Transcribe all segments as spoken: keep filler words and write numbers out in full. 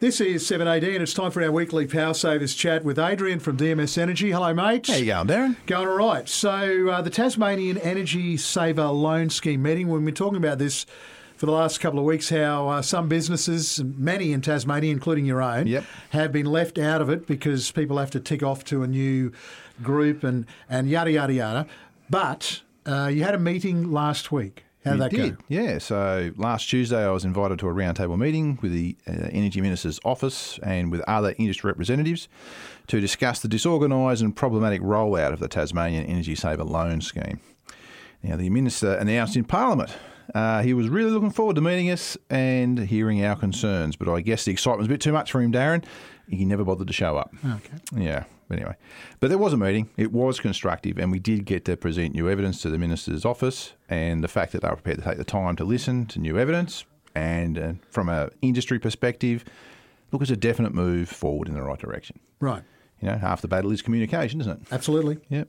This is seven A D and it's time for our weekly Power Savers chat with Adrian from D M S Energy. Hello, mate. How you going, Darren? Going all right. So uh, the Tasmanian Energy Saver Loan Scheme meeting, we've been talking about this for the last couple of weeks, how uh, some businesses, many in Tasmania, including your own, yep. have been left out of it because people have to tick off to a new group and, and yada, yada, yada. But uh, you had a meeting last week. How did we that did. go? Yeah, so last Tuesday I was invited to a roundtable meeting with the uh, Energy Minister's office and with other industry representatives to discuss the disorganised and problematic rollout of the Tasmanian Energy Saver Loan Scheme. Now, the Minister announced in Parliament uh, he was really looking forward to meeting us and hearing our concerns, but I guess the excitement was a bit too much for him, Darren. He never bothered to show up. Okay. Yeah. But anyway, but there was a meeting. It was constructive, and we did get to present new evidence to the Minister's office, and the fact that they were prepared to take the time to listen to new evidence, and uh, from an industry perspective, look, it's a definite move forward in the right direction. Right. You know, half the battle is communication, isn't it? Absolutely. Yep.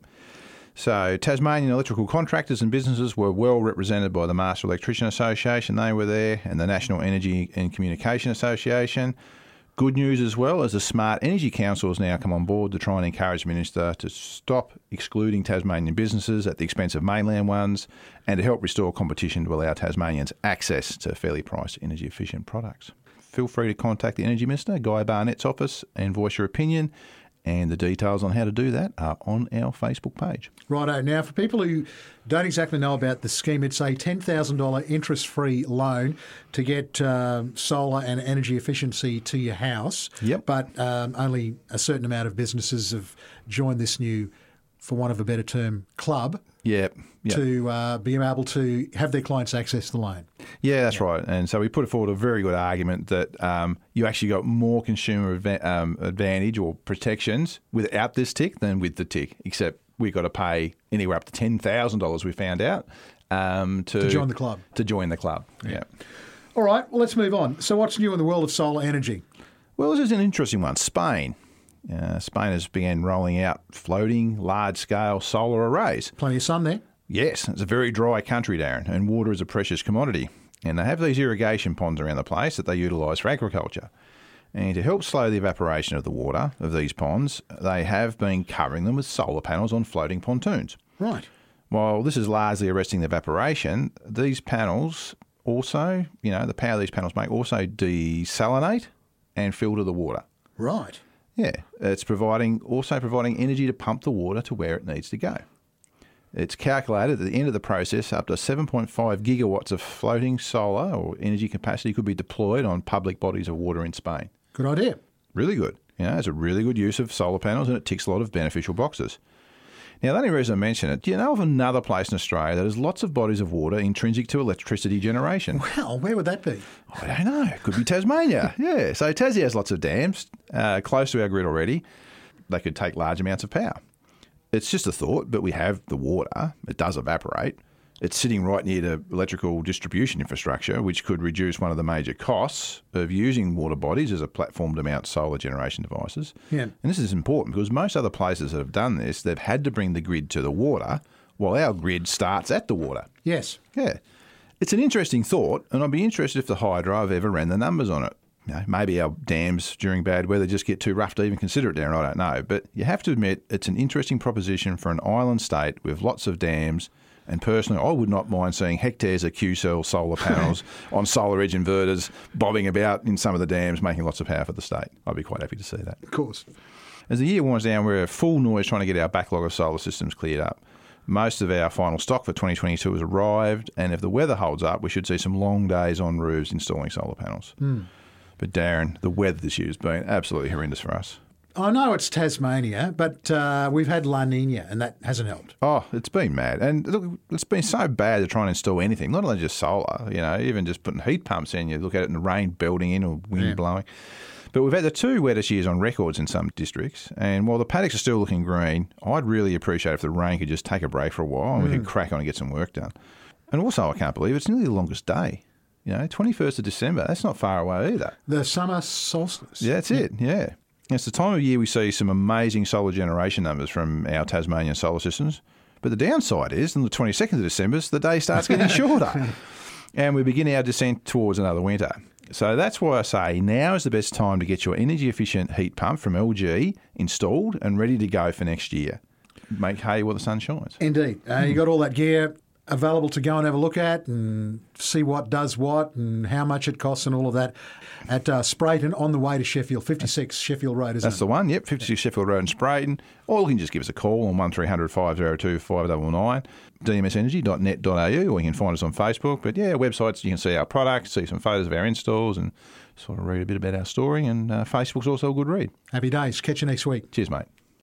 So Tasmanian electrical contractors and businesses were well represented by the Master Electrician Association. They were there, and the National Energy and Communication Association. Good news as well, as the Smart Energy Council has now come on board to try and encourage the Minister to stop excluding Tasmanian businesses at the expense of mainland ones and to help restore competition to allow Tasmanians access to fairly priced energy efficient products. Feel free to contact the Energy Minister, Guy Barnett's office, and voice your opinion. And the details on how to do that are on our Facebook page. Righto. Now, for people who don't exactly know about the scheme, it's a ten thousand dollars interest-free loan to get um, solar and energy efficiency to your house. Yep. But um, only a certain amount of businesses have joined this new, for want of a better term, club. Yep. Yep. To uh, be able to have their clients access the loan. Yeah, that's right. And so we put forward a very good argument that um, you actually got more consumer adva- um, advantage or protections without this tick than with the tick, except we got to pay anywhere up to ten thousand dollars, we found out, um, to, to join the club. To join the club, yeah. yeah. All right, well, let's move on. So what's new in the world of solar energy? Well, this is an interesting one. Spain. Uh, Spain has began rolling out floating, large-scale solar arrays. Plenty of sun there. Yes, it's a very dry country, Darren, and water is a precious commodity. And they have these irrigation ponds around the place that they utilise for agriculture. And to help slow the evaporation of the water of these ponds, they have been covering them with solar panels on floating pontoons. Right. While this is largely arresting the evaporation, these panels also, you know, the power these panels make also desalinate and filter the water. Right. Yeah, it's providing also providing energy to pump the water to where it needs to go. It's calculated at the end of the process up to seven point five gigawatts of floating solar or energy capacity could be deployed on public bodies of water in Spain. Good idea. Really good. You know, it's a really good use of solar panels and it ticks a lot of beneficial boxes. Now, the only reason I mention it, do you know of another place in Australia that has lots of bodies of water intrinsic to electricity generation? Well, where would that be? I don't know. It could be Tasmania. Yeah. So Tassie has lots of dams uh, close to our grid already. They could take large amounts of power. It's just a thought, but we have the water. It does evaporate. It's sitting right near the electrical distribution infrastructure, which could reduce one of the major costs of using water bodies as a platform to mount solar generation devices. Yeah. And this is important because most other places that have done this, they've had to bring the grid to the water while our grid starts at the water. Yes. Yeah. It's an interesting thought, and I'd be interested if the hydro have ever ran the numbers on it. You know, maybe our dams during bad weather just get too rough to even consider it, Darren. I don't know. But you have to admit it's an interesting proposition for an island state with lots of dams. And personally, I would not mind seeing hectares of Q-cell solar panels on solar edge inverters bobbing about in some of the dams, making lots of power for the state. I'd be quite happy to see that. Of course. As the year winds down, we're at full noise trying to get our backlog of solar systems cleared up. Most of our final stock for twenty twenty-two has arrived, and if the weather holds up, we should see some long days on roofs installing solar panels. Mm. But Darren, the weather this year has been absolutely horrendous for us. I know it's Tasmania, but uh, we've had La Nina, and that hasn't helped. Oh, it's been mad. And look, it's been so bad to try and install anything, not only just solar, you know, even just putting heat pumps in. You look at it and the rain belting in or wind yeah. blowing. But we've had the two wettest years on records in some districts. And while the paddocks are still looking green, I'd really appreciate if the rain could just take a break for a while and mm. we could crack on and get some work done. And also, I can't believe it's nearly the longest day. You know, twenty-first of December, that's not far away either. The summer solstice. Yeah, that's yeah. it, yeah. It's the time of year we see some amazing solar generation numbers from our Tasmanian solar systems. But the downside is, on the twenty-second of December, the day starts getting shorter. And we begin our descent towards another winter. So that's why I say now is the best time to get your energy efficient heat pump from L G installed and ready to go for next year. Make hay while the sun shines. Indeed. Uh, Mm. You got all that gear available to go and have a look at and see what does what and how much it costs and all of that at uh, Sprayton on the way to Sheffield, fifty-six Sheffield Road, isn't That's it? the one, yep, fifty-six Sheffield Road in Sprayton. Or you can just give us a call on one three hundred five oh two five nine nine, d m s energy dot net dot a u, or you can find us on Facebook. But yeah, websites, you can see our products, see some photos of our installs and sort of read a bit about our story. And uh, Facebook's also a good read. Happy days. Catch you next week. Cheers, mate.